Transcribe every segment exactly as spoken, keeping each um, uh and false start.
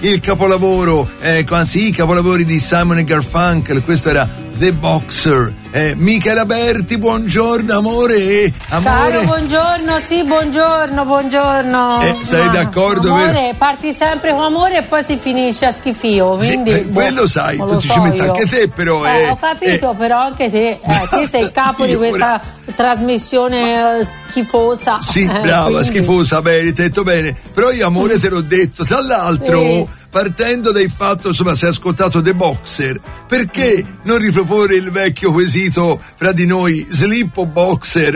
il capolavoro, eh, anzi i capolavori di Simon e Garfunkel. Questo era The Boxer. Eh, Michela Berti, buongiorno amore. Amore. Caro, buongiorno, sì, buongiorno, buongiorno. Eh, sei d'accordo? Amore, vero? parti sempre con amore e poi si finisce a schifio. Quindi, sì, eh, boh, quello sai, tu ci so metti io. anche te, però. Eh, eh, ho capito, eh. però anche te. Eh, te sei il capo di questa ora... trasmissione eh, schifosa. Sì, eh, brava, quindi... schifosa, bene, hai detto bene. Però io amore te l'ho detto. Tra l'altro, sì. partendo dal fatto, insomma, se hai ascoltato The Boxer, perché non riproporre il vecchio quesito fra di noi, slip o boxer?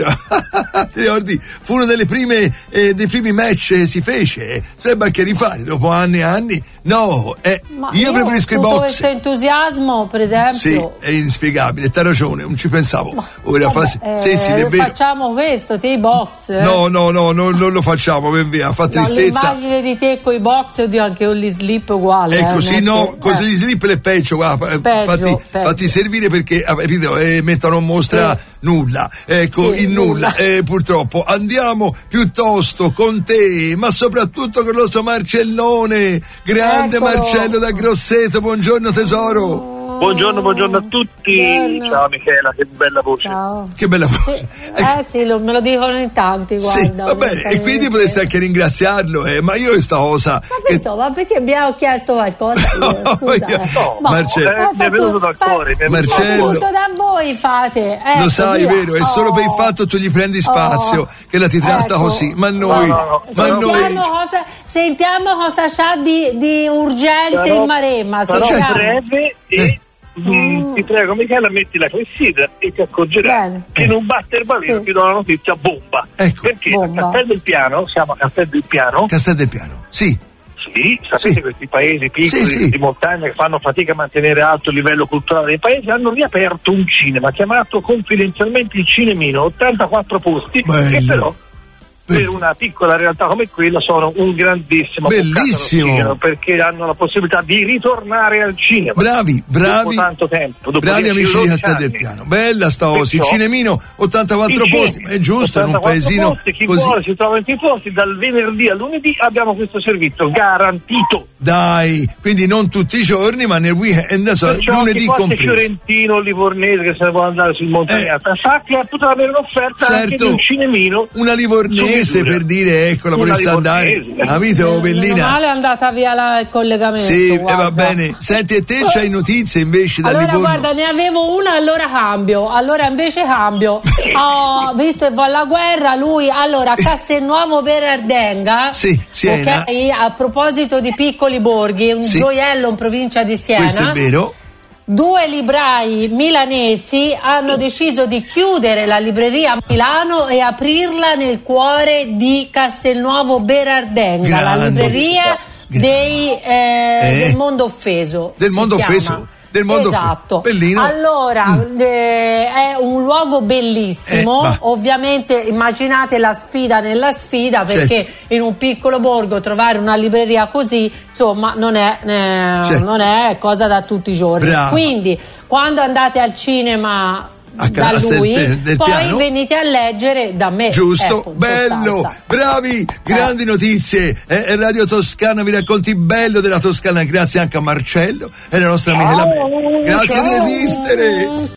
Ti ricordi? Fu uno delle prime, eh, dei primi match che si fece, sarebbe anche rifare dopo anni e anni. No, eh, io, io preferisco i boxer. Questo entusiasmo, per esempio. Sì, è inspiegabile, t'ha ragione, non ci pensavo. Ma, Ora vabbè, fa... eh, sì, sì, è vero. Facciamo questo, te i box. Eh? No, no, no, no, non lo facciamo, ben via, fa tristezza. No, l'immagine di te con i box, oddio, anche con gli slip uguale. Ecco, eh, sì, no, che... con eh. gli slip è peggio, guarda, peggio, fatti, peggio. fatti servire perché capito, eh, mettono in mostra sì. nulla, ecco, sì, in nulla, nulla. Eh, purtroppo. Andiamo piuttosto con te, ma soprattutto con il nostro Marcellone, grande Eccolo. Marcello da Grosseto, buongiorno tesoro. Buongiorno, buongiorno a tutti. Buongiorno. Ciao Michela, che bella voce. Ciao. Che bella voce. Sì. Eh sì, lo, me lo dicono in tanti, guarda. Sì, va bene, e quindi potresti anche ringraziarlo, eh, ma io questa cosa. Capito, che... ma perché abbiamo chiesto qualcosa? No, Scusa, io... eh. no, Ma, Marcello, eh, mi è venuto dal cuore. fa... Marcello, tutto da voi fate. Ecco, lo sai, via. vero? È solo oh. per il fatto tu gli prendi spazio oh. che la ti tratta ecco. così, ma noi, no, no, no. ma sentiamo, noi. cosa, sentiamo cosa c'ha di, di urgente Sarò, il Maremma. sarò Sentiamo. breve e Eh. mm, ti prego Michela, metti la clessidra e ti accorgerai Bene. che in un batter bavino Sì. ti do la notizia bomba. Ecco. Perché Bomba. a Castel del Piano, siamo a Castel del Piano. Castel del Piano, sì. Sì, sapete Sì. questi paesi piccoli Sì, sì. di montagna che fanno fatica a mantenere alto il livello culturale dei paesi hanno riaperto un cinema chiamato confidenzialmente il Cinemino, ottantaquattro posti Bello. che però Bello. per una piccola realtà come quella sono un grandissimo Bellissimo. boccata d'ossigeno, perché hanno la possibilità di ritornare al cinema Bravi, bravi, dopo tanto tempo, dopo bravi dieci, amici di dodici Castel del anni. Piano. Bella sta osi, il Perciò, cinemino, ottantaquattro Insieme, posti, è giusto in un ottantaquattro paesino posti, chi così. vuole si trova in tutti i posti, dal venerdì al lunedì abbiamo questo servizio garantito. Dai, quindi non tutti i giorni, ma nel weekend, so, Perciò lunedì chi qualche compreso. fiorentino, livornese che se ne può andare sul montagnata Eh. sa che potrà avere un'offerta Certo. anche di un cinemino Una livornese su misura. per dire, ecco, la Una vorresti andare. livornese. Capito, Meno Bellina? male è andata via la, il collegamento. Sì, e guarda. va bene. Senti, e te c'hai notizie invece da Allora Livorno? guarda, ne avevo una, allora cambio. Allora invece cambio. Ho visto che va alla guerra, lui, allora, Castelnuovo Berardenga. Sì, Siena. Ok, a proposito di piccoli borghi, un Sì. gioiello in provincia di Siena. Questo è vero. Due librai milanesi hanno deciso di chiudere la libreria a Milano e aprirla nel cuore di Castelnuovo Berardenga, la Grande. libreria dei, eh, Eh? del mondo offeso. Del si mondo chiama. offeso. Del mondo esatto. offeso. Bellino. Allora, Mm. eh, è un luogo bellissimo. Eh, va. Ovviamente immaginate la sfida nella sfida, perché Certo. in un piccolo borgo trovare una libreria così, insomma, non è, eh, Certo. non è cosa da tutti i giorni. Bravo. Quindi, quando andate al cinema A da Castel lui, del- del poi Piano. venite a leggere da me. Giusto, ecco, in bello, sostanza. bravi, grandi notizie. Eh, Radio Toscana vi racconti bello della Toscana, grazie anche a Marcello e alla nostra amica Ciao, Michela Berti. Grazie ciao. di esistere.